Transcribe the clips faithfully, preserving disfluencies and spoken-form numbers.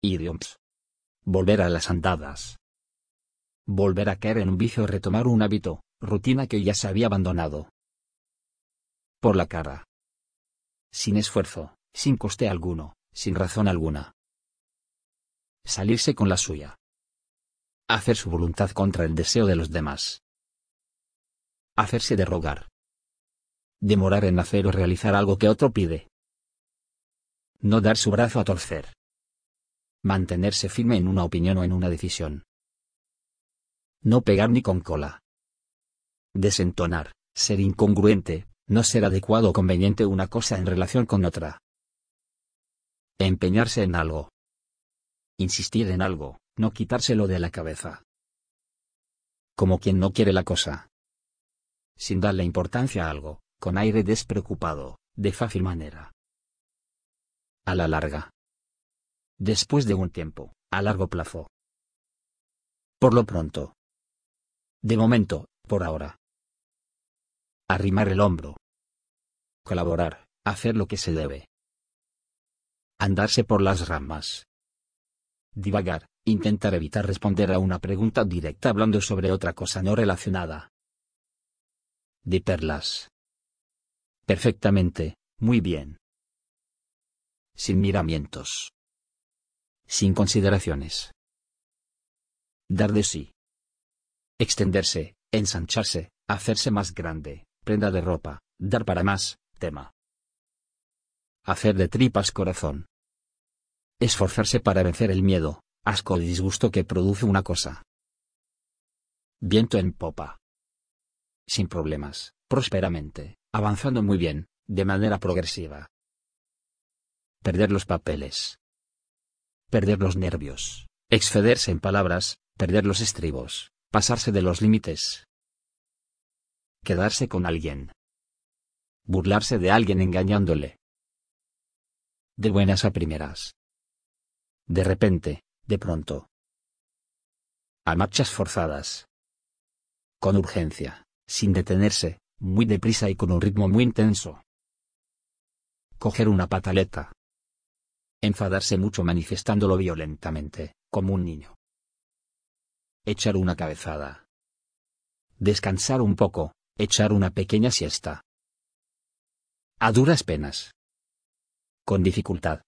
Idioms. Volver a las andadas. Volver a caer en un vicio o retomar un hábito, rutina que ya se había abandonado. Por la cara. Sin esfuerzo, sin coste alguno, sin razón alguna. Salirse con la suya. Hacer su voluntad contra el deseo de los demás. Hacerse de rogar. Demorar en hacer o realizar algo que otro pide. No dar su brazo a torcer. Mantenerse firme en una opinión o en una decisión. No pegar ni con cola. Desentonar, ser incongruente, no ser adecuado o conveniente una cosa en relación con otra. Empeñarse en algo. Insistir en algo, no quitárselo de la cabeza. Como quien no quiere la cosa. Sin darle importancia a algo, con aire despreocupado, de fácil manera. A la larga. Después de un tiempo, a largo plazo. Por lo pronto. De momento, por ahora. Arrimar el hombro. Colaborar, hacer lo que se debe. Andarse por las ramas. Divagar, intentar evitar responder a una pregunta directa hablando sobre otra cosa no relacionada. De perlas. Perfectamente, muy bien. Sin miramientos. Sin consideraciones. Dar de sí. Extenderse, ensancharse, hacerse más grande, prenda de ropa, dar para más, tema. Hacer de tripas corazón. Esforzarse para vencer el miedo, asco o disgusto que produce una cosa. Viento en popa. Sin problemas, prósperamente, avanzando muy bien, de manera progresiva. Perder los papeles. Perder los nervios, excederse en palabras, perder los estribos, pasarse de los límites. Quedarse con alguien. Burlarse de alguien engañándole. De buenas a primeras. De repente, de pronto. A marchas forzadas. Con urgencia, sin detenerse, muy deprisa y con un ritmo muy intenso. Coger una pataleta. Enfadarse mucho manifestándolo violentamente, como un niño. Echar una cabezada. Descansar un poco, echar una pequeña siesta. A duras penas. Con dificultad.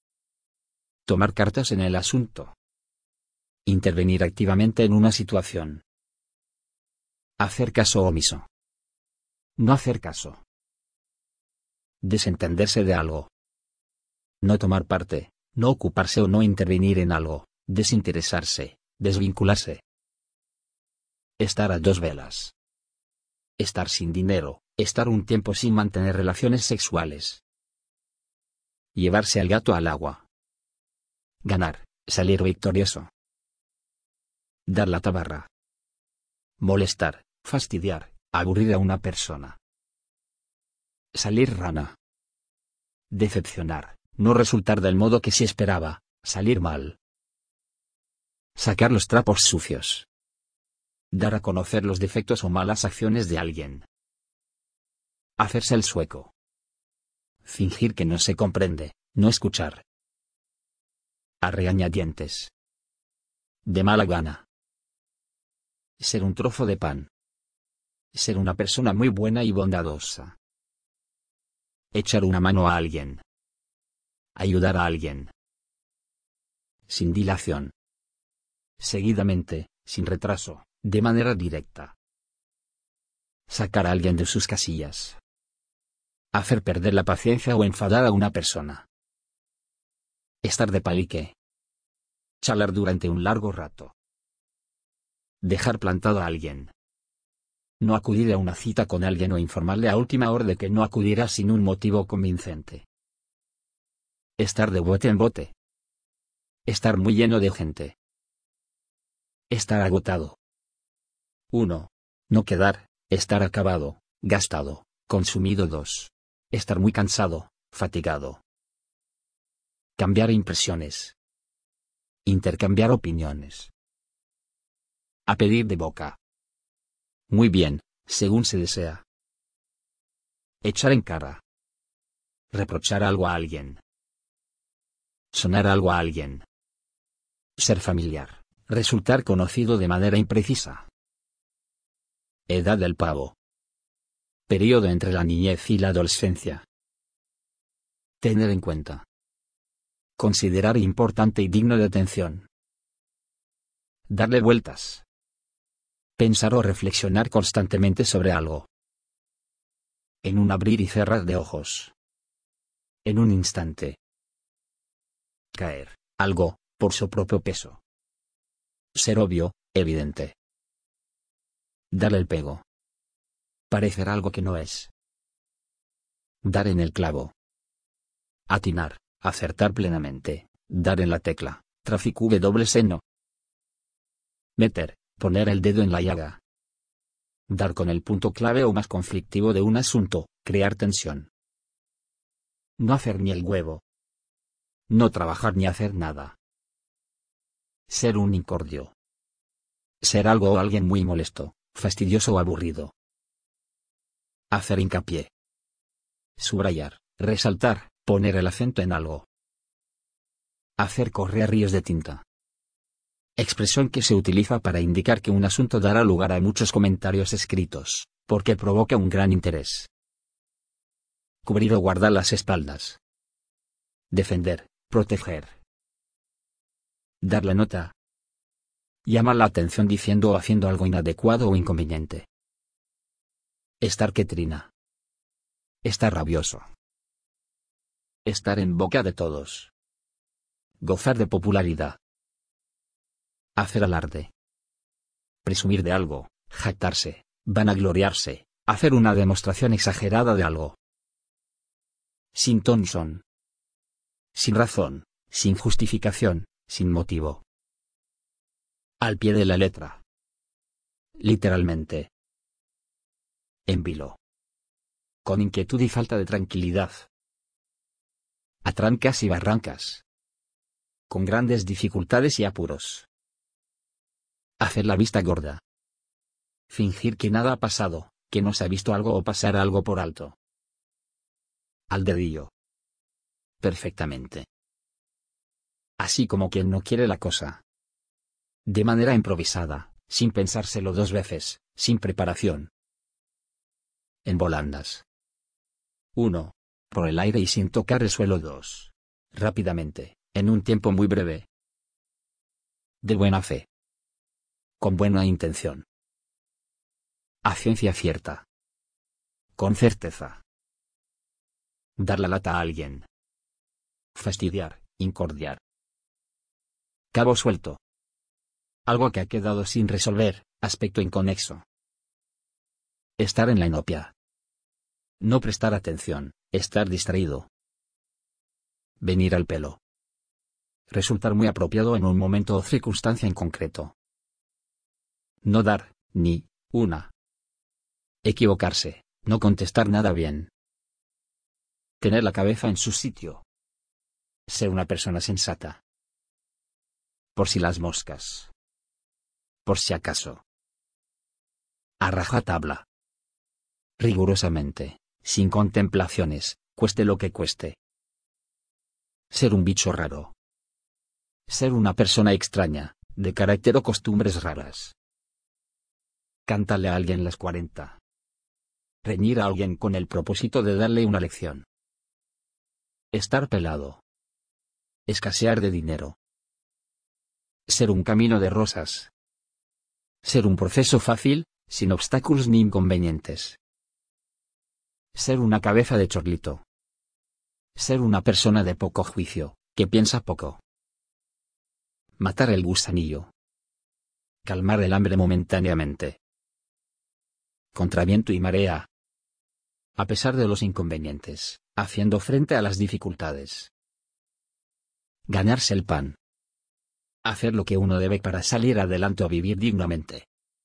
Tomar cartas en el asunto. Intervenir activamente en una situación. Hacer caso omiso. No hacer caso. Desentenderse de algo. No tomar parte, no ocuparse o no intervenir en algo, desinteresarse, desvincularse. Estar a dos velas. Estar sin dinero, estar un tiempo sin mantener relaciones sexuales. Llevarse al gato al agua. Ganar, salir victorioso. Dar la tabarra. Molestar, fastidiar, aburrir a una persona. Salir rana. Decepcionar, no resultar del modo que se esperaba, salir mal. Sacar los trapos sucios. Dar a conocer los defectos o malas acciones de alguien. Hacerse el sueco. Fingir que no se comprende, no escuchar. A regañadientes. De mala gana. Ser un trozo de pan. Ser una persona muy buena y bondadosa. Echar una mano a alguien. Ayudar a alguien. Sin dilación. Seguidamente, sin retraso, de manera directa. Sacar a alguien de sus casillas. Hacer perder la paciencia o enfadar a una persona. Estar de palique. Charlar durante un largo rato. Dejar plantado a alguien. No acudir a una cita con alguien o informarle a última hora de que no acudirá sin un motivo convincente. Estar de bote en bote. Estar muy lleno de gente. Estar agotado. uno. No quedar, estar acabado, gastado, consumido. dos. Estar muy cansado, fatigado. Cambiar impresiones. Intercambiar opiniones. A pedir de boca. Muy bien, según se desea. Echar en cara. Reprochar algo a alguien. Sonar algo a alguien. Ser familiar. Resultar conocido de manera imprecisa. Edad del pavo. Período entre la niñez y la adolescencia. Tener en cuenta. Considerar importante y digno de atención. Darle vueltas. Pensar o reflexionar constantemente sobre algo. En un abrir y cerrar de ojos. En un instante. Caer, algo, por su propio peso. Ser obvio, evidente. Darle el pego. Parecer algo que no es. Dar en el clavo. Atinar, acertar plenamente, dar en la tecla, tráfico W seno. Meter, poner el dedo en la llaga. Dar con el punto clave o más conflictivo de un asunto, crear tensión. No hacer ni el huevo. No trabajar ni hacer nada. Ser un incordio. Ser algo o alguien muy molesto, fastidioso o aburrido. Hacer hincapié. Subrayar, resaltar, poner el acento en algo. Hacer correr ríos de tinta. Expresión que se utiliza para indicar que un asunto dará lugar a muchos comentarios escritos, porque provoca un gran interés. Cubrir o guardar las espaldas. Defender, proteger. Dar la nota. Llamar la atención diciendo o haciendo algo inadecuado o inconveniente. Estar que trina. Estar rabioso. Estar en boca de todos. Gozar de popularidad. Hacer alarde. Presumir de algo, jactarse, vanagloriarse, hacer una demostración exagerada de algo. Sin ton ni son. Sin razón, sin justificación, sin motivo. Al pie de la letra. Literalmente. En vilo. Con inquietud y falta de tranquilidad. A trancas y barrancas. Con grandes dificultades y apuros. Hacer la vista gorda. Fingir que nada ha pasado, que no se ha visto algo o pasar algo por alto. Al dedillo. Perfectamente. Así como quien no quiere la cosa. De manera improvisada, sin pensárselo dos veces, sin preparación. En volandas. uno. Por el aire y sin tocar el suelo. dos. Rápidamente, en un tiempo muy breve. De buena fe. Con buena intención. A ciencia cierta. Con certeza. Dar la lata a alguien. Fastidiar, incordiar. Cabo suelto. Algo que ha quedado sin resolver, aspecto inconexo. Estar en la inopia. No prestar atención, estar distraído. Venir al pelo. Resultar muy apropiado en un momento o circunstancia en concreto. No dar, ni, una. Equivocarse, no contestar nada bien. Tener la cabeza en su sitio. Ser una persona sensata. Por si las moscas. Por si acaso. A rajatabla. Rigurosamente, sin contemplaciones, cueste lo que cueste. Ser un bicho raro. Ser una persona extraña, de carácter o costumbres raras. Cántale a alguien las cuarenta. Reñir a alguien con el propósito de darle una lección. Estar pelado. Escasear de dinero. Ser un camino de rosas. Ser un proceso fácil, sin obstáculos ni inconvenientes. Ser una cabeza de chorlito. Ser una persona de poco juicio, que piensa poco. Matar el gusanillo. Calmar el hambre momentáneamente. Contra viento y marea. A pesar de los inconvenientes, haciendo frente a las dificultades. Ganarse el pan. Hacer lo que uno debe para salir adelante o vivir dignamente.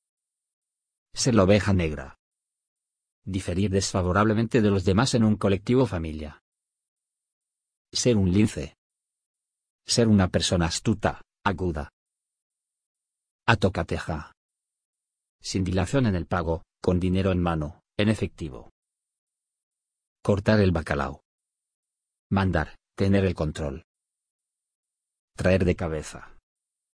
Ser la oveja negra. Diferir desfavorablemente de los demás en un colectivo o familia. Ser un lince. Ser una persona astuta, aguda. A tocateja. Sin dilación en el pago, con dinero en mano, en efectivo. Cortar el bacalao. Mandar, tener el control. Traer de cabeza.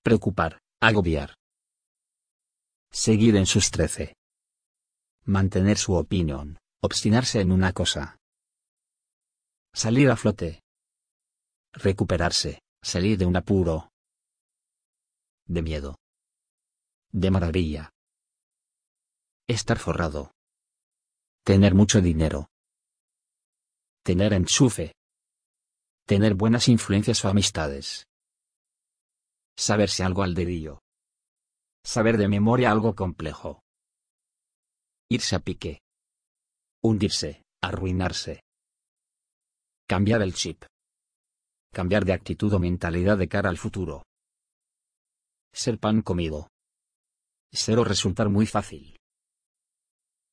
Preocupar, agobiar. Seguir en sus trece. Mantener su opinión, obstinarse en una cosa. Salir a flote. Recuperarse, salir de un apuro. De miedo. De maravilla. Estar forrado. Tener mucho dinero. Tener enchufe. Tener buenas influencias o amistades. Saberse algo al dedillo. Saber de memoria algo complejo. Irse a pique. Hundirse, arruinarse. Cambiar el chip. Cambiar de actitud o mentalidad de cara al futuro. Ser pan comido. Ser o resultar muy fácil.